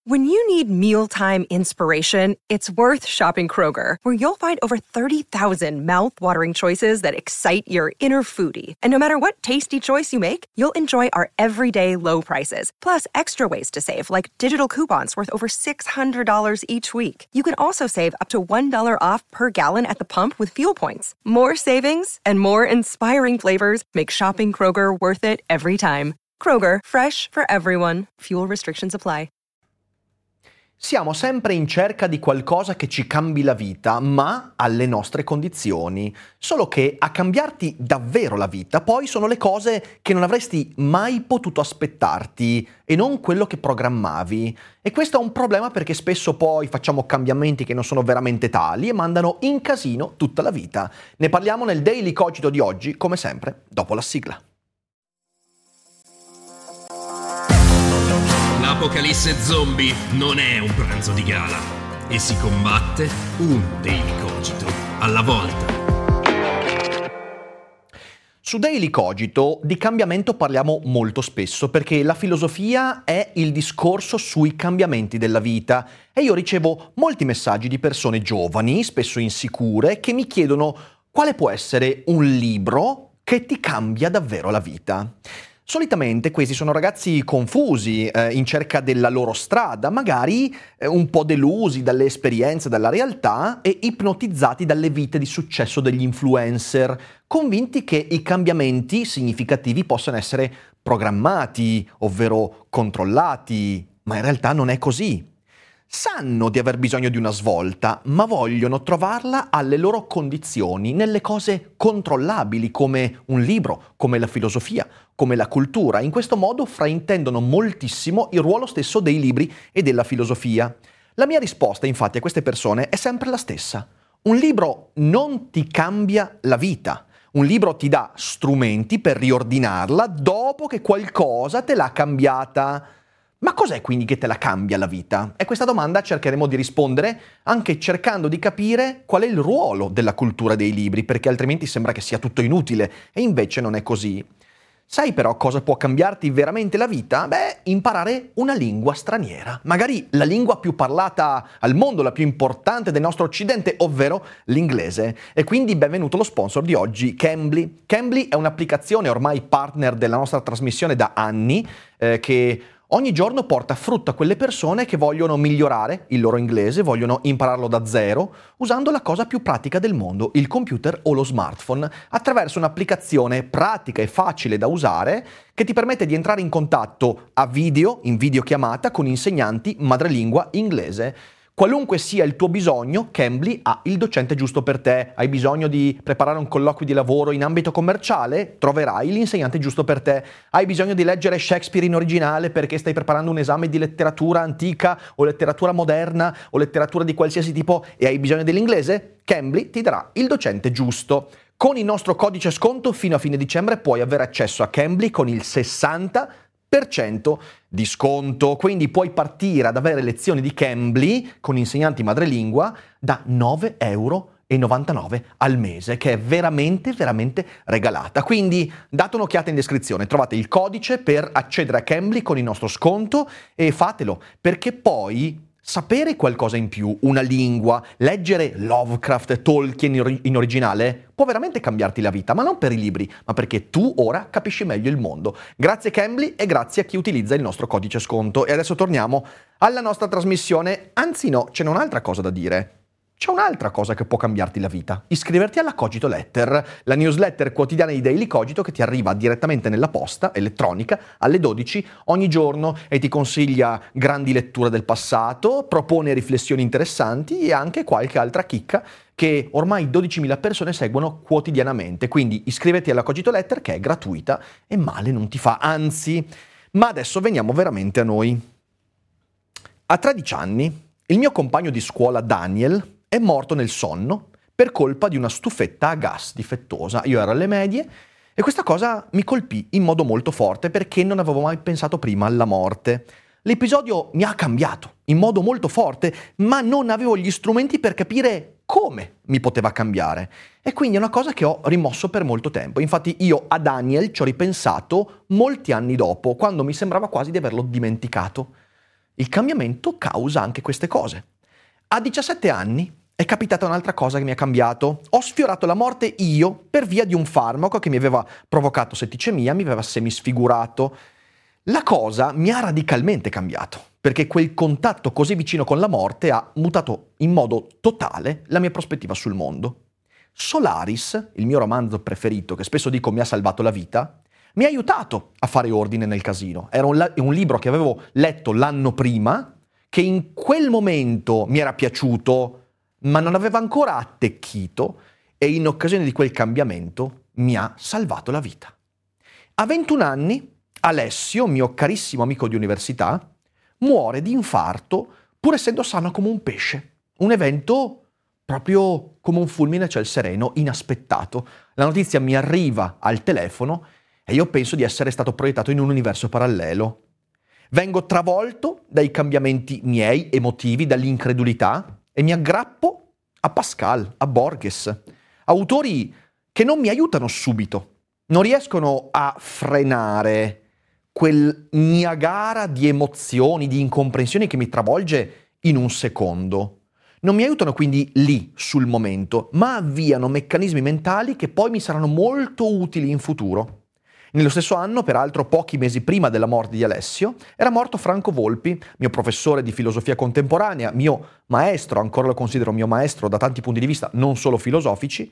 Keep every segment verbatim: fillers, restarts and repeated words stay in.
When you need mealtime inspiration, it's worth shopping Kroger, where you'll find over thirty thousand mouth-watering choices that excite your inner foodie. And no matter what tasty choice you make, you'll enjoy our everyday low prices, plus extra ways to save, like digital coupons worth over six hundred dollars each week. You can also save up to one dollar off per gallon at the pump with fuel points. More savings and more inspiring flavors make shopping Kroger worth it every time. Kroger, fresh for everyone. Fuel restrictions apply. Siamo sempre in cerca di qualcosa che ci cambi la vita, ma alle nostre condizioni. Solo che a cambiarti davvero la vita poi sono le cose che non avresti mai potuto aspettarti e non quello che programmavi. E questo è un problema perché spesso poi facciamo cambiamenti che non sono veramente tali e mandano in casino tutta la vita. Ne parliamo nel Daily Cogito di oggi, come sempre, dopo la sigla. L'apocalisse zombie non è un pranzo di gala e si combatte un Daily Cogito alla volta. Su Daily Cogito di cambiamento parliamo molto spesso perché la filosofia è il discorso sui cambiamenti della vita e io ricevo molti messaggi di persone giovani, spesso insicure, che mi chiedono quale può essere un libro che ti cambia davvero la vita. Solitamente questi sono ragazzi confusi, eh, in cerca della loro strada, magari eh, un po' delusi dalle esperienze, dalla realtà e ipnotizzati dalle vite di successo degli influencer, convinti che i cambiamenti significativi possano essere programmati, ovvero controllati, ma in realtà non è così. Sanno di aver bisogno di una svolta, ma vogliono trovarla alle loro condizioni, nelle cose controllabili come un libro, come la filosofia, come la cultura. In questo modo fraintendono moltissimo il ruolo stesso dei libri e della filosofia. La mia risposta, infatti, a queste persone è sempre la stessa. Un libro non ti cambia la vita. Un libro ti dà strumenti per riordinarla dopo che qualcosa te l'ha cambiata. Ma cos'è quindi che te la cambia la vita? E questa domanda cercheremo di rispondere anche cercando di capire qual è il ruolo della cultura dei libri, perché altrimenti sembra che sia tutto inutile, e invece non è così. Sai però cosa può cambiarti veramente la vita? Beh, imparare una lingua straniera. Magari la lingua più parlata al mondo, la più importante del nostro occidente, ovvero l'inglese. E quindi benvenuto lo sponsor di oggi, Cambly. Cambly è un'applicazione ormai partner della nostra trasmissione da anni, eh, che ogni giorno porta frutto a quelle persone che vogliono migliorare il loro inglese, vogliono impararlo da zero, usando la cosa più pratica del mondo, il computer o lo smartphone, attraverso un'applicazione pratica e facile da usare che ti permette di entrare in contatto a video, in videochiamata, con insegnanti madrelingua inglese. Qualunque sia il tuo bisogno, Cambly ha il docente giusto per te. Hai bisogno di preparare un colloquio di lavoro in ambito commerciale? Troverai l'insegnante giusto per te. Hai bisogno di leggere Shakespeare in originale perché stai preparando un esame di letteratura antica o letteratura moderna o letteratura di qualsiasi tipo e hai bisogno dell'inglese? Cambly ti darà il docente giusto. Con il nostro codice sconto fino a fine dicembre puoi avere accesso a Cambly con il sessanta per cento di sconto, quindi puoi partire ad avere lezioni di Cambly con insegnanti madrelingua da nove euro e novantanove al mese, che è veramente veramente regalata. Quindi date un'occhiata in descrizione, trovate il codice per accedere a Cambly con il nostro sconto e fatelo, perché poi sapere qualcosa in più, una lingua, leggere Lovecraft, Tolkien in, ori- in originale, può veramente cambiarti la vita, ma non per i libri, ma perché tu ora capisci meglio il mondo. Grazie Cambly e grazie a chi utilizza il nostro codice sconto. E adesso torniamo alla nostra trasmissione. Anzi no, c'è un'altra cosa da dire. C'è un'altra cosa che può cambiarti la vita. Iscriverti alla Cogito Letter, la newsletter quotidiana di Daily Cogito che ti arriva direttamente nella posta elettronica alle dodici ogni giorno e ti consiglia grandi letture del passato, propone riflessioni interessanti e anche qualche altra chicca che ormai dodicimila persone seguono quotidianamente. Quindi iscriviti alla Cogito Letter che è gratuita e male non ti fa, anzi. Ma adesso veniamo veramente a noi. A tredici anni, il mio compagno di scuola Daniel è morto nel sonno per colpa di una stufetta a gas difettosa. Io ero alle medie e questa cosa mi colpì in modo molto forte perché non avevo mai pensato prima alla morte. L'episodio mi ha cambiato in modo molto forte, ma non avevo gli strumenti per capire come mi poteva cambiare. E quindi è una cosa che ho rimosso per molto tempo. Infatti io a Daniel ci ho ripensato molti anni dopo, quando mi sembrava quasi di averlo dimenticato. il cambiamento causa anche queste cose. A diciassette anni è capitata un'altra cosa che mi ha cambiato. Ho sfiorato la morte io per via di un farmaco che mi aveva provocato setticemia, mi aveva semisfigurato. La cosa mi ha radicalmente cambiato, perché quel contatto così vicino con la morte ha mutato in modo totale la mia prospettiva sul mondo. Solaris, il mio romanzo preferito, che spesso dico mi ha salvato la vita, mi ha aiutato a fare ordine nel casino. Era un, un libro che avevo letto l'anno prima, che in quel momento mi era piaciuto, ma non aveva ancora attecchito, e in occasione di quel cambiamento mi ha salvato la vita. A ventuno anni, Alessio, mio carissimo amico di università, muore di infarto pur essendo sano come un pesce. Un evento proprio come un fulmine a ciel sereno, inaspettato. La notizia mi arriva al telefono e io penso di essere stato proiettato in un universo parallelo. Vengo travolto dai cambiamenti miei, emotivi, dall'incredulità, e mi aggrappo a Pascal, a Borges, autori che non mi aiutano subito, non riescono a frenare quel Niagara di emozioni, di incomprensioni che mi travolge in un secondo. Non mi aiutano quindi lì, sul momento, ma avviano meccanismi mentali che poi mi saranno molto utili in futuro. Nello stesso anno, peraltro pochi mesi prima della morte di Alessio, era morto Franco Volpi, mio professore di filosofia contemporanea, mio maestro, ancora lo considero mio maestro da tanti punti di vista, non solo filosofici,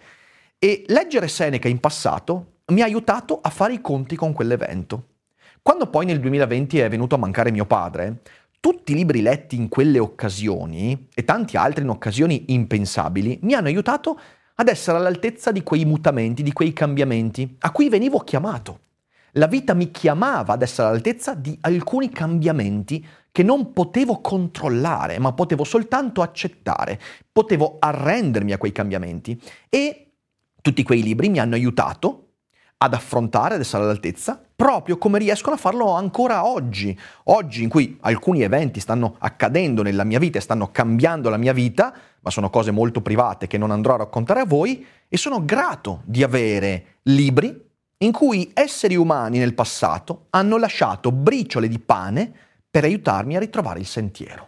e leggere Seneca in passato mi ha aiutato a fare i conti con quell'evento. Quando poi nel duemilaventi è venuto a mancare mio padre, tutti i libri letti in quelle occasioni, e tanti altri in occasioni impensabili, mi hanno aiutato ad essere all'altezza di quei mutamenti, di quei cambiamenti, a cui venivo chiamato. La vita mi chiamava ad essere all'altezza di alcuni cambiamenti che non potevo controllare, ma potevo soltanto accettare, potevo arrendermi a quei cambiamenti. E tutti quei libri mi hanno aiutato ad affrontare, ad essere all'altezza, proprio come riescono a farlo ancora oggi. Oggi in cui alcuni eventi stanno accadendo nella mia vita e stanno cambiando la mia vita, ma sono cose molto private che non andrò a raccontare a voi, e sono grato di avere libri in cui esseri umani nel passato hanno lasciato briciole di pane per aiutarmi a ritrovare il sentiero.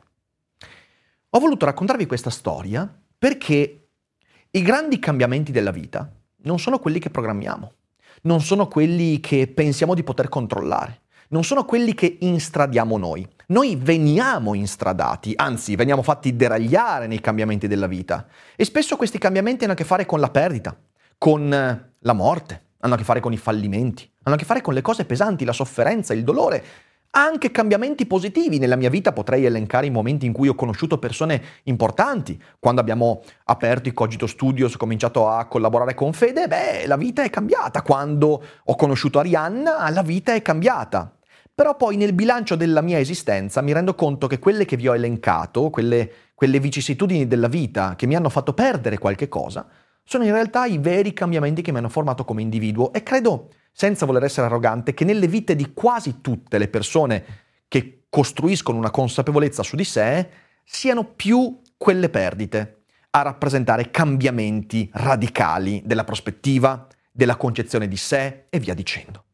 Ho voluto raccontarvi questa storia perché i grandi cambiamenti della vita non sono quelli che programmiamo, non sono quelli che pensiamo di poter controllare, non sono quelli che instradiamo noi. Noi veniamo instradati, anzi veniamo fatti deragliare nei cambiamenti della vita, e spesso questi cambiamenti hanno a che fare con la perdita, con la morte, hanno a che fare con i fallimenti, hanno a che fare con le cose pesanti, la sofferenza, il dolore, anche cambiamenti positivi. Nella mia vita potrei elencare i momenti in cui ho conosciuto persone importanti. Quando abbiamo aperto i Cogito Studios, ho cominciato a collaborare con Fede, beh, la vita è cambiata. Quando ho conosciuto Arianna, la vita è cambiata. Però poi nel bilancio della mia esistenza mi rendo conto che quelle che vi ho elencato, quelle, quelle vicissitudini della vita che mi hanno fatto perdere qualche cosa, sono in realtà i veri cambiamenti che mi hanno formato come individuo, e credo, senza voler essere arrogante, che nelle vite di quasi tutte le persone che costruiscono una consapevolezza su di sé siano più quelle perdite a rappresentare cambiamenti radicali della prospettiva, della concezione di sé e via dicendo.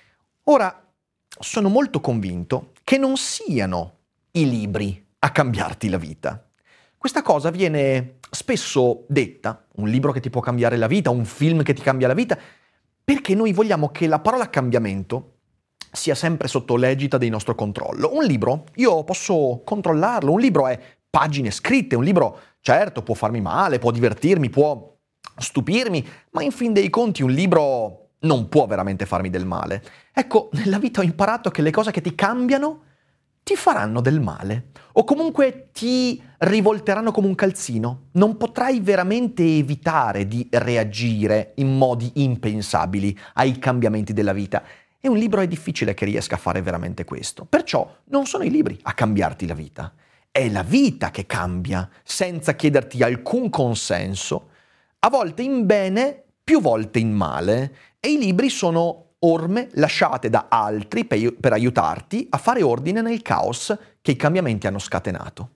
Ora, sono molto convinto che non siano i libri a cambiarti la vita. Questa cosa viene spesso detta, un libro che ti può cambiare la vita, un film che ti cambia la vita, perché noi vogliamo che la parola cambiamento sia sempre sotto l'egida del nostro controllo. Un libro, io posso controllarlo, un libro è pagine scritte, un libro, certo, può farmi male, può divertirmi, può stupirmi, ma in fin dei conti un libro non può veramente farmi del male. Ecco, nella vita ho imparato che le cose che ti cambiano ti faranno del male, o comunque ti rivolteranno come un calzino. Non potrai veramente evitare di reagire in modi impensabili ai cambiamenti della vita. E un libro è difficile che riesca a fare veramente questo. Perciò non sono i libri a cambiarti la vita, è la vita che cambia, senza chiederti alcun consenso, a volte in bene, più volte in male, e i libri sono orme lasciate da altri per, per aiutarti a fare ordine nel caos che i cambiamenti hanno scatenato.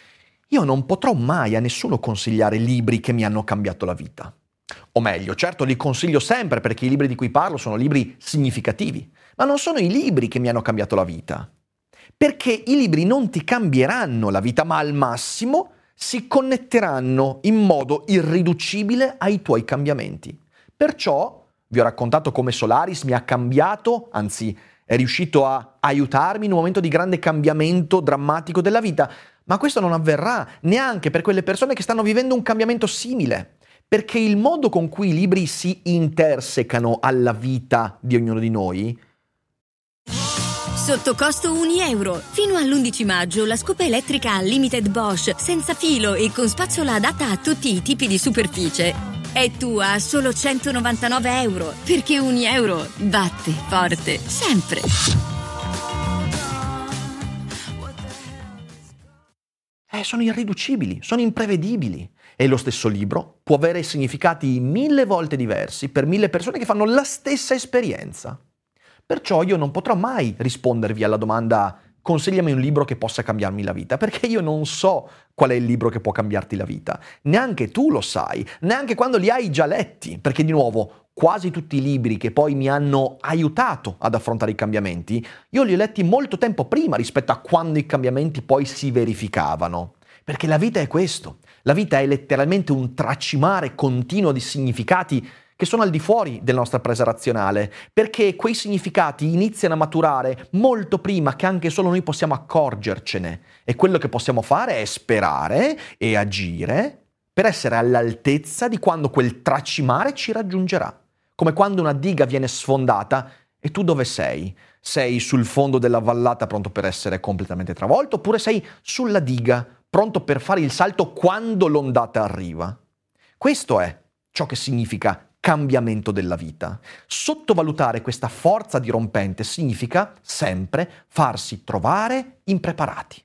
Io non potrò mai a nessuno consigliare libri che mi hanno cambiato la vita. O meglio, certo li consiglio sempre perché i libri di cui parlo sono libri significativi, ma non sono i libri che mi hanno cambiato la vita. Perché i libri non ti cambieranno la vita, ma al massimo si connetteranno in modo irriducibile ai tuoi cambiamenti. Perciò vi ho raccontato come Solaris mi ha cambiato, anzi è riuscito a aiutarmi in un momento di grande cambiamento drammatico della vita, ma questo non avverrà neanche per quelle persone che stanno vivendo un cambiamento simile, perché il modo con cui i libri si intersecano alla vita di ognuno di noi. Sotto costo un euro. Fino all'undici maggio la scopa elettrica Limited Bosch senza filo e con spazzola adatta a tutti i tipi di superficie. È tua a solo centonovantanove euro, perché un euro batte forte sempre. Eh, sono irriducibili, sono imprevedibili. E lo stesso libro può avere significati mille volte diversi per mille persone che fanno la stessa esperienza. Perciò io non potrò mai rispondervi alla domanda consigliami un libro che possa cambiarmi la vita, perché io non so qual è il libro che può cambiarti la vita. Neanche tu lo sai, neanche quando li hai già letti, perché di nuovo quasi tutti i libri che poi mi hanno aiutato ad affrontare i cambiamenti, io li ho letti molto tempo prima rispetto a quando i cambiamenti poi si verificavano. Perché la vita è questo, la vita è letteralmente un tracimare continuo di significati che sono al di fuori della nostra presa razionale, perché quei significati iniziano a maturare molto prima che anche solo noi possiamo accorgercene. E quello che possiamo fare è sperare e agire per essere all'altezza di quando quel tracimare ci raggiungerà. Come quando una diga viene sfondata e tu dove sei? Sei sul fondo della vallata pronto per essere completamente travolto, oppure sei sulla diga pronto per fare il salto quando l'ondata arriva? Questo è ciò che significa cambiamento della vita. Sottovalutare questa forza dirompente significa sempre farsi trovare impreparati.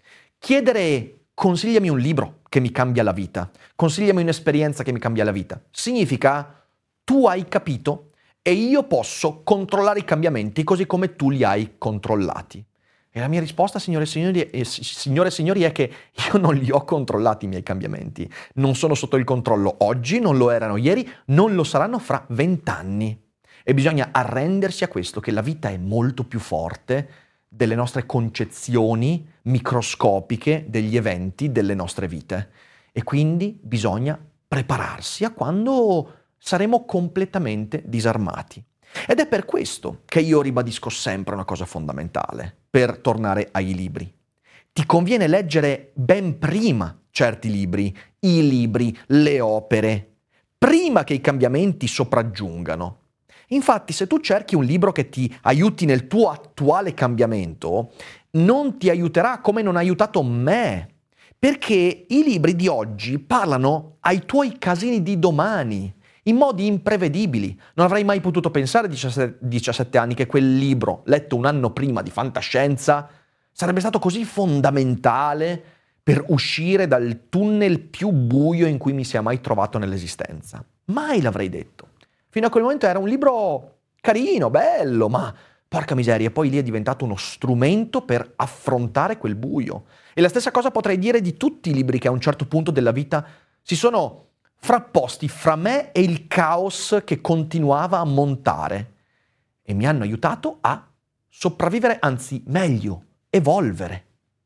Chiedere consigliami un libro che mi cambia la vita, consigliami un'esperienza che mi cambia la vita, significa tu hai capito e io posso controllare i cambiamenti così come tu li hai controllati. E la mia risposta, signore e signori, eh, signore e signori, è che io non li ho controllati i miei cambiamenti. Non sono sotto il controllo oggi, non lo erano ieri, non lo saranno fra vent'anni. E bisogna arrendersi a questo, che la vita è molto più forte delle nostre concezioni microscopiche degli eventi delle nostre vite. E quindi bisogna prepararsi a quando saremo completamente disarmati. Ed è per questo che io ribadisco sempre una cosa fondamentale, per tornare ai libri. Ti conviene leggere ben prima certi libri, i libri, le opere, prima che i cambiamenti sopraggiungano. Infatti, se tu cerchi un libro che ti aiuti nel tuo attuale cambiamento, non ti aiuterà come non ha aiutato me, perché i libri di oggi parlano ai tuoi casini di domani, in modi imprevedibili. Non avrei mai potuto pensare a diciassette anni che quel libro, letto un anno prima di fantascienza, sarebbe stato così fondamentale per uscire dal tunnel più buio in cui mi sia mai trovato nell'esistenza. Mai l'avrei detto. Fino a quel momento era un libro carino, bello, ma porca miseria, poi lì è diventato uno strumento per affrontare quel buio. E la stessa cosa potrei dire di tutti i libri che a un certo punto della vita si sono frapposti fra me e il caos che continuava a montare e mi hanno aiutato a sopravvivere, anzi meglio, evolvere.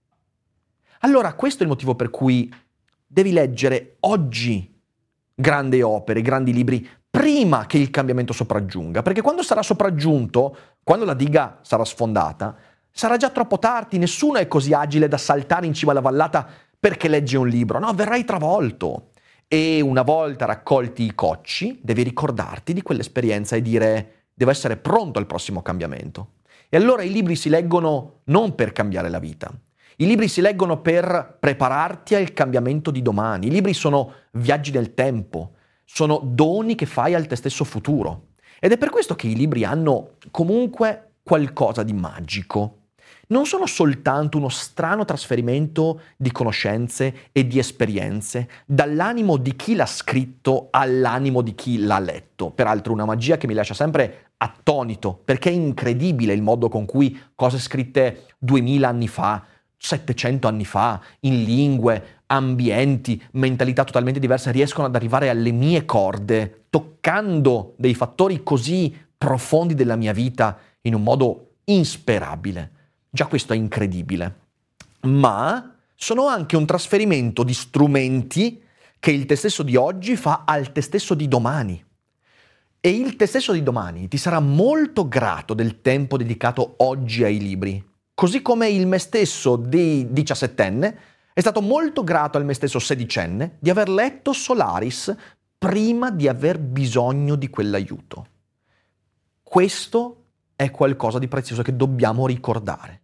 Allora questo è il motivo per cui devi leggere oggi grandi opere, grandi libri, prima che il cambiamento sopraggiunga, perché quando sarà sopraggiunto, quando la diga sarà sfondata, sarà già troppo tardi, nessuno è così agile da saltare in cima alla vallata perché legge un libro, no, verrai travolto. E una volta raccolti i cocci, devi ricordarti di quell'esperienza e dire devo essere pronto al prossimo cambiamento. E allora i libri si leggono non per cambiare la vita. I libri si leggono per prepararti al cambiamento di domani. I libri sono viaggi nel tempo, sono doni che fai al te stesso futuro. Ed è per questo che i libri hanno comunque qualcosa di magico. Non sono soltanto uno strano trasferimento di conoscenze e di esperienze dall'animo di chi l'ha scritto all'animo di chi l'ha letto. Peraltro una magia che mi lascia sempre attonito, perché è incredibile il modo con cui cose scritte duemila anni fa, settecento anni fa, in lingue, ambienti, mentalità totalmente diverse, riescono ad arrivare alle mie corde, toccando dei fattori così profondi della mia vita in un modo insperabile. Già questo è incredibile. Ma sono anche un trasferimento di strumenti che il te stesso di oggi fa al te stesso di domani. E il te stesso di domani ti sarà molto grato del tempo dedicato oggi ai libri, così come il me stesso di diciassettenne è stato molto grato al me stesso sedicenne di aver letto Solaris prima di aver bisogno di quell'aiuto. Questo è qualcosa di prezioso che dobbiamo ricordare.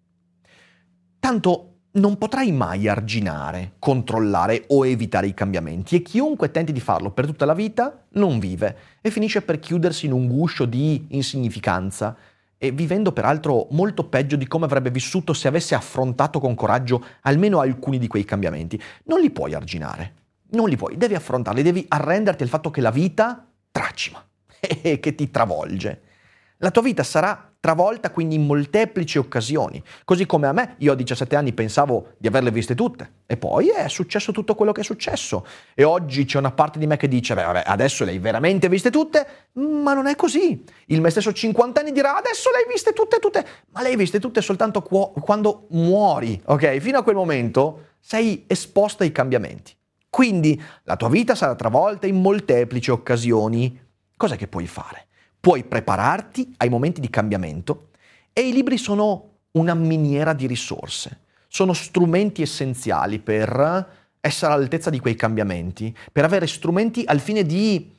Tanto non potrai mai arginare, controllare o evitare i cambiamenti e chiunque tenti di farlo per tutta la vita non vive e finisce per chiudersi in un guscio di insignificanza e vivendo peraltro molto peggio di come avrebbe vissuto se avesse affrontato con coraggio almeno alcuni di quei cambiamenti. Non li puoi arginare, non li puoi, devi affrontarli, devi arrenderti al fatto che la vita tracima e che ti travolge. La tua vita sarà travolta quindi in molteplici occasioni, così come a me, io a diciassette anni pensavo di averle viste tutte e poi è successo tutto quello che è successo e oggi c'è una parte di me che dice beh vabbè adesso le hai veramente viste tutte, ma non è così. Il me stesso cinquantenni dirà adesso le hai viste tutte tutte, ma le hai viste tutte soltanto qu- quando muori, ok? Fino a quel momento sei esposto ai cambiamenti, quindi la tua vita sarà travolta in molteplici occasioni. Cos'è che puoi fare? Puoi prepararti ai momenti di cambiamento e i libri sono una miniera di risorse, sono strumenti essenziali per essere all'altezza di quei cambiamenti, per avere strumenti al fine di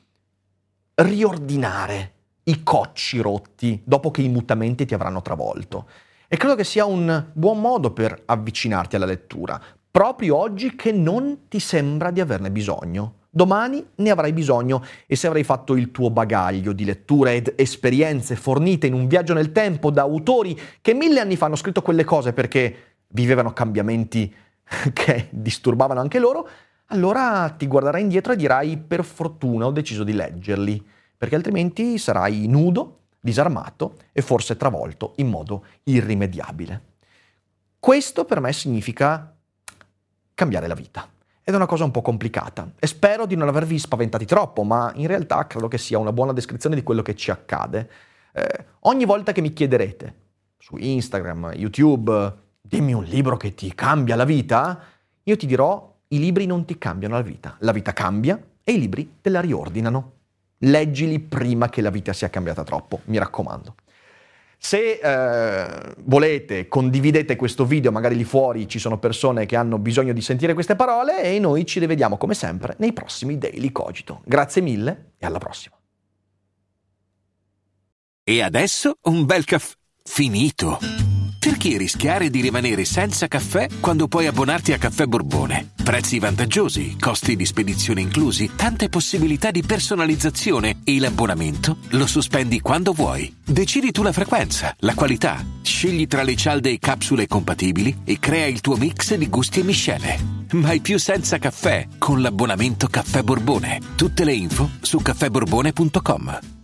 riordinare i cocci rotti dopo che i mutamenti ti avranno travolto. E credo che sia un buon modo per avvicinarti alla lettura, proprio oggi che non ti sembra di averne bisogno. Domani ne avrai bisogno e se avrai fatto il tuo bagaglio di letture ed esperienze fornite in un viaggio nel tempo da autori che mille anni fa hanno scritto quelle cose perché vivevano cambiamenti che disturbavano anche loro, allora ti guarderai indietro e dirai per fortuna ho deciso di leggerli, perché altrimenti sarai nudo, disarmato e forse travolto in modo irrimediabile. Questo per me significa cambiare la vita. Ed è una cosa un po' complicata e spero di non avervi spaventati troppo, ma in realtà credo che sia una buona descrizione di quello che ci accade. Eh, ogni volta che mi chiederete su Instagram, YouTube, dimmi un libro che ti cambia la vita, io ti dirò i libri non ti cambiano la vita, la vita cambia e i libri te la riordinano. Leggili prima che la vita sia cambiata troppo, mi raccomando. Se eh, volete, condividete questo video, magari lì fuori ci sono persone che hanno bisogno di sentire queste parole e noi ci rivediamo come sempre nei prossimi Daily Cogito. Grazie mille e alla prossima. E adesso un bel caffè finito. Perché rischiare di rimanere senza caffè quando puoi abbonarti a Caffè Borbone? Prezzi vantaggiosi, costi di spedizione inclusi, tante possibilità di personalizzazione e l'abbonamento lo sospendi quando vuoi. Decidi tu la frequenza, la qualità, scegli tra le cialde e capsule compatibili e crea il tuo mix di gusti e miscele. Mai più senza caffè con l'abbonamento Caffè Borbone. Tutte le info su caffè borbone punto com.